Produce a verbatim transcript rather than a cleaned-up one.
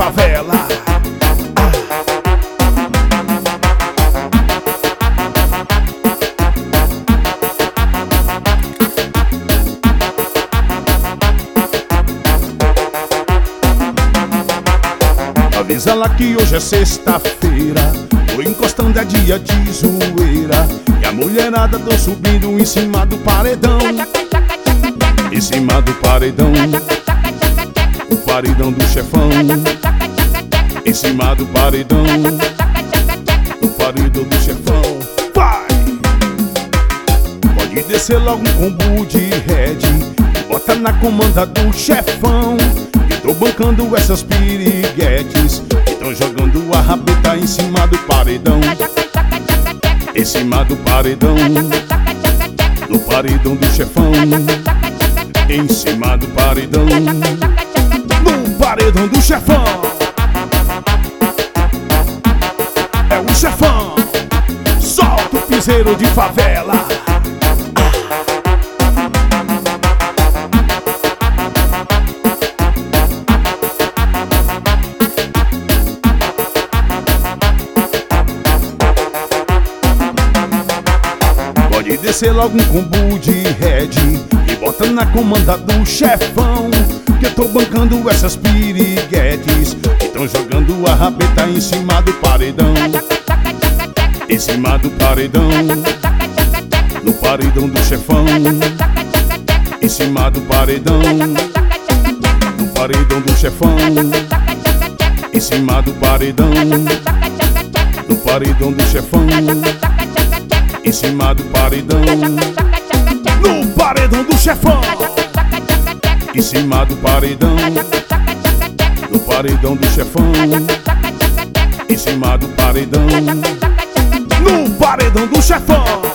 favela. Avisa lá que hoje é sexta-feira, tô encostando, é dia de zoeira, e a mulherada tô subindo em cima do paredão. Em cima do paredão, o paredão do chefão. Em cima do paredão, o paredão do chefão. Vai! Pode descer logo um combo de red, bota na comanda do chefão. Tô bancando essas piriguetes que tão jogando a rabeta em cima do paredão. Em cima do paredão, no paredão do chefão. Em cima do paredão, no paredão do chefão. É o chefão, solta o piseiro de favela. Pode descer logo um combo de red e bota na comanda do chefão, que eu tô bancando essas piriguetes que tão jogando a rabeta em cima do paredão. Em cima do paredão, no paredão do chefão. Em cima do paredão, no paredão do chefão. Em cima do paredão, no paredão do chefão. Em cima do paredão, no paredão do chefão. Em cima do paredão, no paredão do chefão. Em cima do paredão, no paredão do chefão.